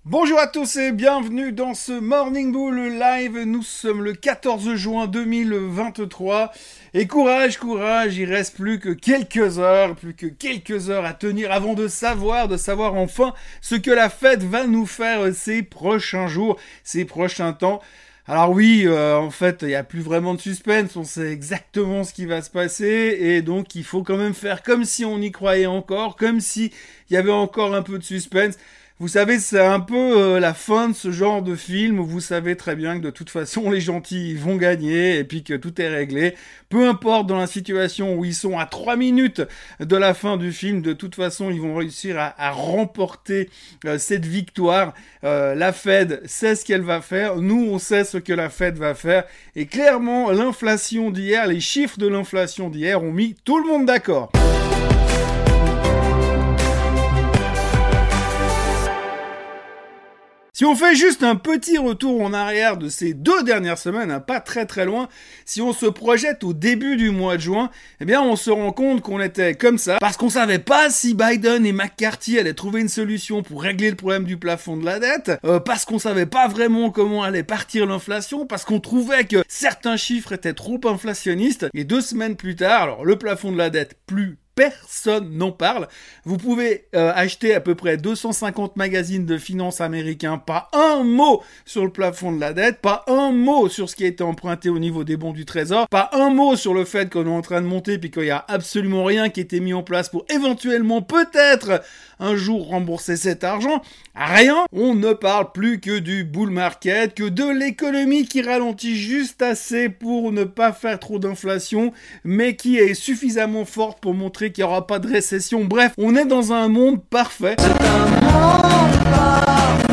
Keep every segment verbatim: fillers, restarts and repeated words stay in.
Bonjour à tous et bienvenue dans ce Morning Bull Live. Nous sommes le quatorze juin deux mille vingt-trois et courage, courage, il reste plus que quelques heures, plus que quelques heures à tenir avant de savoir, de savoir enfin ce que la Fed va nous faire ces prochains jours, ces prochains temps. Alors oui, euh, en fait, il n'y a plus vraiment de suspense, on sait exactement ce qui va se passer et donc il faut quand même faire comme si on y croyait encore, comme si il y avait encore un peu de suspense. Vous savez, c'est un peu euh, la fin de ce genre de film où vous savez très bien que de toute façon les gentils vont gagner et puis que tout est réglé. Peu importe dans la situation où ils sont à trois minutes de la fin du film, de toute façon ils vont réussir à, à remporter euh, cette victoire. Euh, la Fed sait ce qu'elle va faire, nous on sait ce que la Fed va faire et clairement l'inflation d'hier, les chiffres de l'inflation d'hier ont mis tout le monde d'accord. Si on fait juste un petit retour en arrière de ces deux dernières semaines, hein, pas très très loin, si on se projette au début du mois de juin, eh bien on se rend compte qu'on était comme ça, parce qu'on savait pas si Biden et McCarthy allaient trouver une solution pour régler le problème du plafond de la dette, euh, parce qu'on savait pas vraiment comment allait partir l'inflation, parce qu'on trouvait que certains chiffres étaient trop inflationnistes, et deux semaines plus tard, alors le plafond de la dette plus personne n'en parle. Vous pouvez euh, acheter à peu près deux cent cinquante magazines de finance américains, pas un mot sur le plafond de la dette, pas un mot sur ce qui a été emprunté au niveau des bons du trésor, pas un mot sur le fait qu'on est en train de monter puis qu'il y a absolument rien qui a été mis en place pour éventuellement peut-être un jour rembourser cet argent. Rien. On ne parle plus que du bull market, que de l'économie qui ralentit juste assez pour ne pas faire trop d'inflation, mais qui est suffisamment forte pour montrer qu'il n'y aura pas de récession. Bref, on est dans un monde parfait. C'est un monde parfait.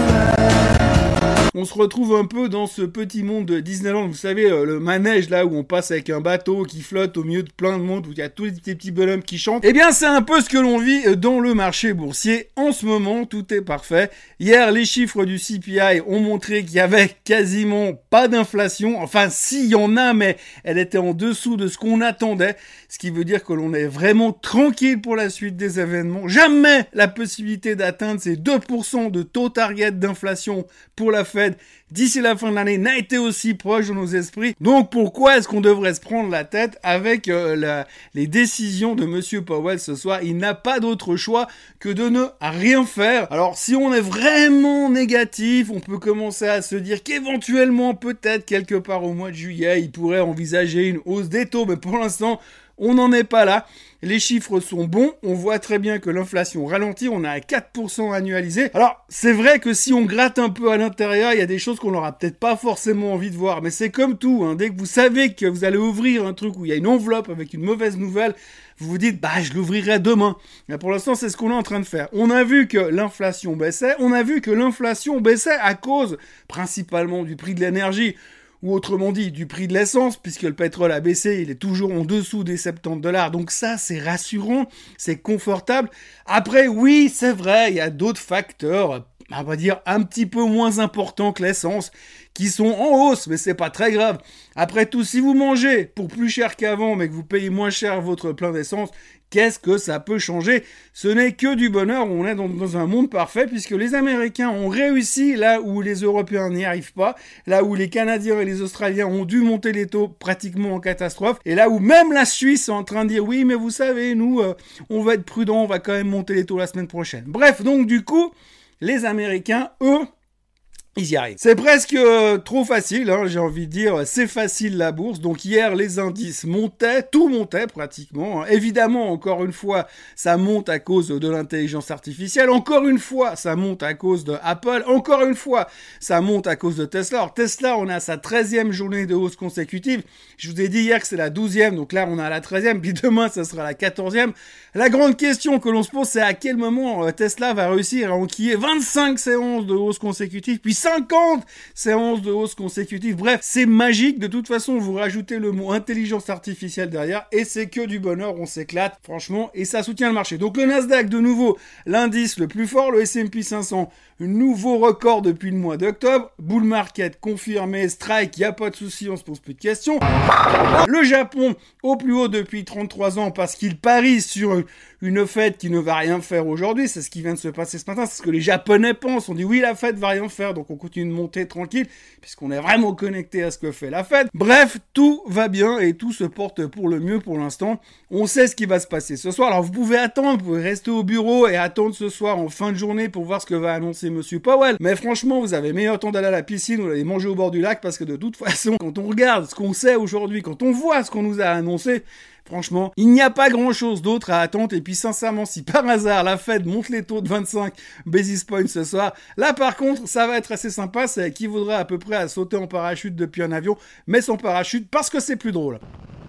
On se retrouve un peu dans ce petit monde de Disneyland, vous savez, euh, le manège là où on passe avec un bateau qui flotte au milieu de plein de monde, où il y a tous les petits bonhommes qui chantent. Eh bien, c'est un peu ce que l'on vit dans le marché boursier. En ce moment, tout est parfait. Hier, les chiffres du C P I ont montré qu'il y avait quasiment pas d'inflation. Enfin, si, il y en a, mais elle était en dessous de ce qu'on attendait. Ce qui veut dire que l'on est vraiment tranquille pour la suite des événements. Jamais la possibilité d'atteindre ces deux pour cent de taux target d'inflation pour la Fed d'ici la fin de l'année n'a été aussi proche de nos esprits. Donc pourquoi est-ce qu'on devrait se prendre la tête avec euh, la, les décisions de Monsieur Powell ce soir? Il n'a pas d'autre choix que de ne rien faire. Alors si on est vraiment négatif, on peut commencer à se dire qu'éventuellement, peut-être quelque part au mois de juillet, il pourrait envisager une hausse des taux, mais pour l'instant, on n'en est pas là. Les chiffres sont bons. On voit très bien que l'inflation ralentit. On est à quatre pour cent annualisé. Alors, c'est vrai que si on gratte un peu à l'intérieur, il y a des choses qu'on n'aura peut-être pas forcément envie de voir. Mais c'est comme tout, hein. Dès que vous savez que vous allez ouvrir un truc où il y a une enveloppe avec une mauvaise nouvelle, vous vous dites, bah, je l'ouvrirai demain. Mais pour l'instant, c'est ce qu'on est en train de faire. On a vu que l'inflation baissait. On a vu que l'inflation baissait à cause, principalement, du prix de l'énergie. Ou autrement dit, du prix de l'essence, puisque le pétrole a baissé, il est toujours en dessous des soixante-dix dollars. Donc ça, c'est rassurant, c'est confortable. Après, oui, c'est vrai, il y a d'autres facteurs, on va dire un petit peu moins importants que l'essence, qui sont en hausse, mais c'est pas très grave. Après tout, si vous mangez pour plus cher qu'avant, mais que vous payez moins cher votre plein d'essence, qu'est-ce que ça peut changer? Ce n'est que du bonheur, on est dans, dans un monde parfait, puisque les Américains ont réussi là où les Européens n'y arrivent pas, là où les Canadiens et les Australiens ont dû monter les taux pratiquement en catastrophe, et là où même la Suisse est en train de dire, oui, mais vous savez, nous, euh, on va être prudents, on va quand même monter les taux la semaine prochaine. Bref, donc du coup, les Américains, eux, ils y arrivent. C'est presque euh, trop facile, hein, j'ai envie de dire, c'est facile la bourse. Donc hier, les indices montaient, tout montait pratiquement. Hein. Évidemment, encore une fois, ça monte à cause de l'intelligence artificielle. Encore une fois, ça monte à cause de Apple. Encore une fois, ça monte à cause de Tesla. Alors Tesla, on a sa treizième journée de hausse consécutive. Je vous ai dit hier que c'est la douzième, donc là on a la treizième, puis demain ça sera la quatorzième. La grande question que l'on se pose, c'est à quel moment euh, Tesla va réussir à enquiller vingt-cinq séances de hausse consécutive, puis cinquante séances de hausse consécutives. Bref, c'est magique. De toute façon, vous rajoutez le mot intelligence artificielle derrière et c'est que du bonheur. On s'éclate, franchement, et ça soutient le marché. Donc le Nasdaq, de nouveau, l'indice le plus fort, le S and P cinq cents, nouveau record depuis le mois d'octobre. Bull market confirmé, strike, y a pas de souci, on se pose plus de questions. Le Japon au plus haut depuis trente-trois ans parce qu'il parie sur une fête qui ne va rien faire aujourd'hui. C'est ce qui vient de se passer ce matin, c'est ce que les Japonais pensent. On dit oui, la fête va rien faire, donc on continue de monter tranquille puisqu'on est vraiment connecté à ce que fait la fête. Bref, tout va bien et tout se porte pour le mieux pour l'instant. On sait ce qui va se passer ce soir. Alors vous pouvez attendre, vous pouvez rester au bureau et attendre ce soir en fin de journée pour voir ce que va annoncer Monsieur Powell. Mais franchement, vous avez meilleur temps d'aller à la piscine ou d'aller manger au bord du lac parce que de toute façon, quand on regarde ce qu'on sait aujourd'hui, quand on voit ce qu'on nous a annoncé, franchement, il n'y a pas grand-chose d'autre à attendre. Et puis sincèrement, si par hasard la Fed monte les taux de vingt-cinq basis points ce soir, là par contre, ça va être assez sympa. Ça équivaudra à peu près à sauter en parachute depuis un avion, mais sans parachute parce que c'est plus drôle.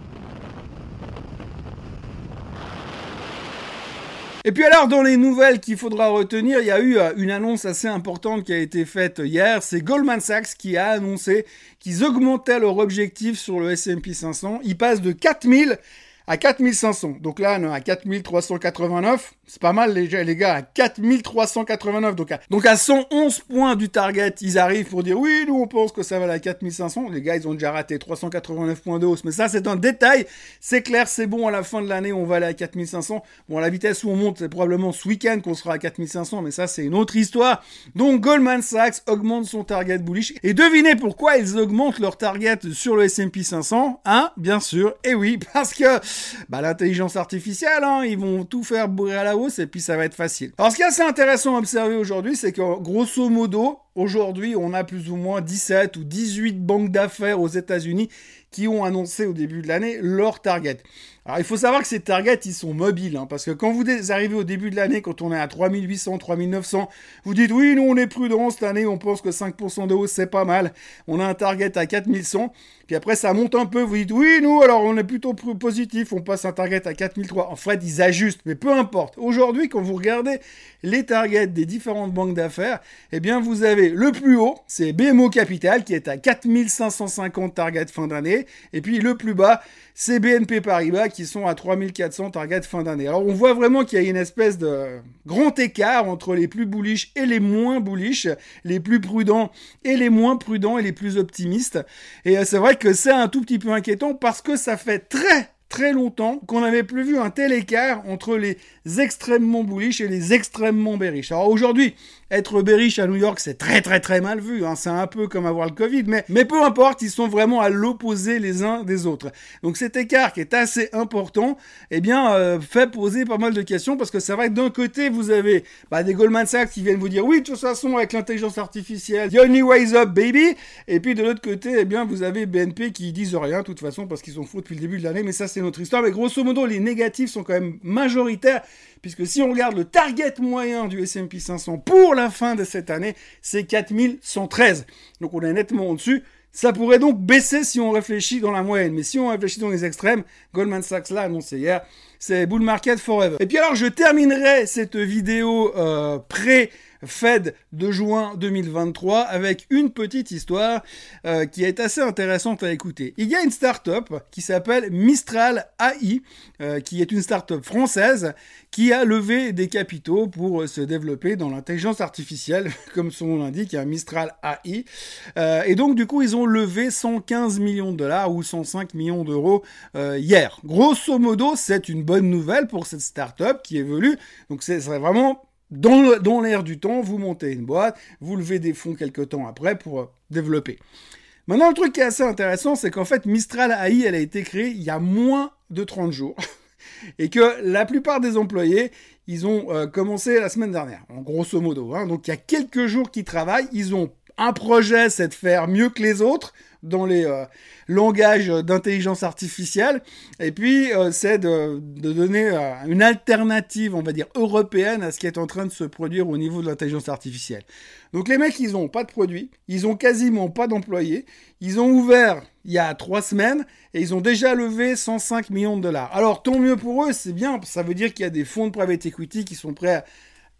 Et puis alors, dans les nouvelles qu'il faudra retenir, il y a eu une annonce assez importante qui a été faite hier. C'est Goldman Sachs qui a annoncé qu'ils augmentaient leur objectif sur le S and P cinq cents. Ils passent de quatre mille à quatre mille cinq cents. Donc là, on est à quatre mille trois cent quatre-vingt-neuf. C'est pas mal, les, les gars, à quatre mille trois cent quatre-vingt-neuf. Donc à, donc à cent onze points du target, ils arrivent pour dire oui, nous on pense que ça va aller à quatre mille cinq cents. Les gars, ils ont déjà raté trois cent quatre-vingt-neuf points de hausse. Mais ça, c'est un détail. C'est clair, c'est bon, à la fin de l'année, on va aller à quatre mille cinq cents. Bon, à la vitesse où on monte, c'est probablement ce week-end qu'on sera à quatre mille cinq cents. Mais ça, c'est une autre histoire. Donc Goldman Sachs augmente son target bullish. Et devinez pourquoi ils augmentent leur target sur le S and P cinq cents. Hein, bien sûr. Et oui, parce que bah, l'intelligence artificielle, hein, ils vont tout faire bourrer à la hausse et puis ça va être facile. Alors ce qui est assez intéressant à observer aujourd'hui, c'est que grosso modo, aujourd'hui, on a plus ou moins dix-sept ou dix-huit banques d'affaires aux États-Unis qui ont annoncé au début de l'année leur target. Alors, il faut savoir que ces targets, ils sont mobiles, hein, parce que quand vous arrivez au début de l'année, quand on est à trois mille huit cents, trois mille neuf cents, vous dites, oui, nous, on est prudent, cette année, on pense que cinq pour cent de hausse, c'est pas mal. On a un target à quatre mille cent, puis après, ça monte un peu, vous dites, oui, nous, alors, on est plutôt positif, on passe un target à quatre mille trois. En fait, ils ajustent, mais peu importe. Aujourd'hui, quand vous regardez les targets des différentes banques d'affaires, eh bien, vous avez le plus haut, c'est B M O Capital, qui est à quatre mille cinq cent cinquante target fin d'année, et puis le plus bas, c'est B N P Paribas, qui sont à trois mille quatre cents target fin d'année. Alors, on voit vraiment qu'il y a une espèce de grand écart entre les plus bullish et les moins bullish, les plus prudents et les moins prudents et les plus optimistes. Et c'est vrai que c'est un tout petit peu inquiétant parce que ça fait très très longtemps qu'on n'avait plus vu un tel écart entre les extrêmement bullish et les extrêmement bearish. Alors aujourd'hui, être bearish à New York, c'est très très très mal vu, hein. C'est un peu comme avoir le Covid, mais, mais peu importe, ils sont vraiment à l'opposé les uns des autres. Donc cet écart qui est assez important, eh bien, euh, fait poser pas mal de questions, parce que c'est vrai que d'un côté, vous avez bah, des Goldman Sachs qui viennent vous dire, oui, de toute façon, avec l'intelligence artificielle, the only way is up, baby. Et puis de l'autre côté, eh bien, vous avez B N P qui disent rien, de toute façon, parce qu'ils sont fous depuis le début de l'année, mais ça, c'est notre histoire. Mais grosso modo, les négatifs sont quand même majoritaires, puisque si on regarde le target moyen du S and P cinq cents pour la fin de cette année, c'est quatre mille cent treize. Donc on est nettement au-dessus. Ça pourrait donc baisser si on réfléchit dans la moyenne. Mais si on réfléchit dans les extrêmes, Goldman Sachs l'a annoncé hier, c'est bull market forever. Et puis alors, je terminerai cette vidéo euh, pré- Fed de juin deux mille vingt-trois avec une petite histoire euh, qui est assez intéressante à écouter. Il y a une start-up qui s'appelle Mistral A I, euh, qui est une start-up française qui a levé des capitaux pour se développer dans l'intelligence artificielle, comme son nom l'indique, un Mistral A I. Euh, et donc, du coup, ils ont levé cent quinze millions de dollars ou cent cinq millions d'euros euh, hier. Grosso modo, c'est une bonne nouvelle pour cette start-up qui évolue. Donc, c'est vraiment Dans, dans l'air du temps, vous montez une boîte, vous levez des fonds quelques temps après pour euh, développer. Maintenant, le truc qui est assez intéressant, c'est qu'en fait, Mistral A I, elle a été créée il y a moins de trente jours. Et que la plupart des employés, ils ont euh, commencé la semaine dernière, en grosso modo. Hein. Donc, il y a quelques jours qu'ils travaillent. Ils ont un projet, c'est de faire mieux que les autres dans les euh, langages d'intelligence artificielle. Et puis, euh, c'est de, de donner euh, une alternative, on va dire, européenne à ce qui est en train de se produire au niveau de l'intelligence artificielle. Donc, les mecs, ils n'ont pas de produits. Ils ont quasiment pas d'employés. Ils ont ouvert il y a trois semaines et ils ont déjà levé cent cinq millions de dollars. Alors, tant mieux pour eux, c'est bien. Ça veut dire qu'il y a des fonds de private equity qui sont prêts à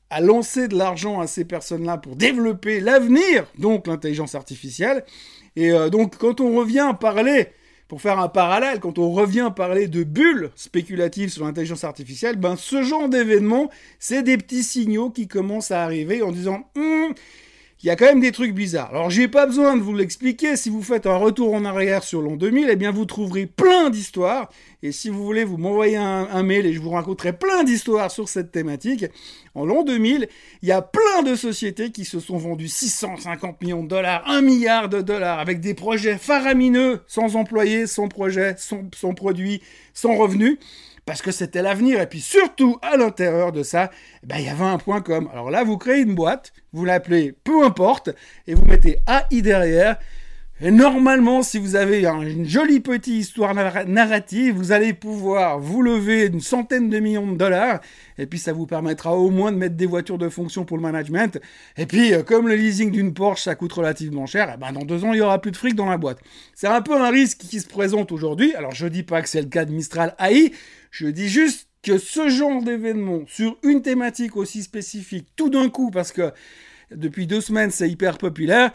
à lancer de l'argent à ces personnes-là pour développer l'avenir, donc l'intelligence artificielle. Et euh, donc, quand on revient parler, pour faire un parallèle, quand on revient parler de bulles spéculatives sur l'intelligence artificielle, ben ce genre d'événement, c'est des petits signaux qui commencent à arriver en disant hm, il y a quand même des trucs bizarres. Alors, j'ai pas besoin de vous l'expliquer. Si vous faites un retour en arrière sur l'an deux mille, eh bien, vous trouverez plein d'histoires. Et si vous voulez, vous m'envoyez un, un mail et je vous raconterai plein d'histoires sur cette thématique. En l'an deux mille, il y a plein de sociétés qui se sont vendues six cent cinquante millions de dollars, un milliard de dollars, avec des projets faramineux, sans employés, sans projet, sans, sans produits, sans revenus. Parce que c'était l'avenir. Et puis surtout, à l'intérieur de ça, eh ben, il y avait un point com. Alors là, vous créez une boîte, vous l'appelez peu importe, et vous mettez A I derrière. Et normalement, si vous avez une jolie petite histoire narrative, vous allez pouvoir vous lever une centaine de millions de dollars, et puis ça vous permettra au moins de mettre des voitures de fonction pour le management. Et puis, comme le leasing d'une Porsche, ça coûte relativement cher, et ben dans deux ans, il y aura plus de fric dans la boîte. C'est un peu un risque qui se présente aujourd'hui. Alors, je dis pas que c'est le cas de Mistral A I, je dis juste que ce genre d'événement sur une thématique aussi spécifique, tout d'un coup, parce que depuis deux semaines, c'est hyper populaire,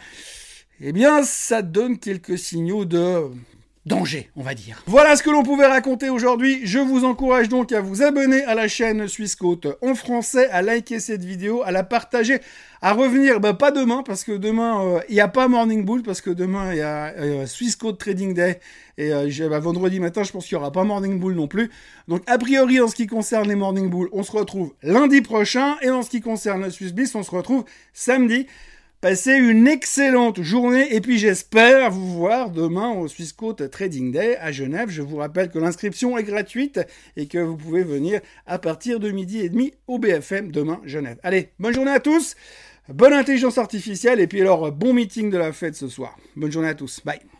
eh bien, ça donne quelques signaux de danger, on va dire. Voilà ce que l'on pouvait raconter aujourd'hui. Je vous encourage donc à vous abonner à la chaîne Swissquote en français, à liker cette vidéo, à la partager, à revenir, bah pas demain, parce que demain, il euh, n'y a pas Morning Bull, parce que demain, il y a euh, Swissquote Trading Day, et euh, bah, vendredi matin, je pense qu'il n'y aura pas Morning Bull non plus. Donc, a priori, en ce qui concerne les Morning Bull, on se retrouve lundi prochain, et en ce qui concerne le Swissbiz, on se retrouve samedi. Passez une excellente journée et puis j'espère vous voir demain au Swissquote Trading Day à Genève. Je vous rappelle que l'inscription est gratuite et que vous pouvez venir à partir de midi et demi au B F M demain Genève. Allez, bonne journée à tous, bonne intelligence artificielle et puis alors bon meeting de la fête ce soir. Bonne journée à tous, bye.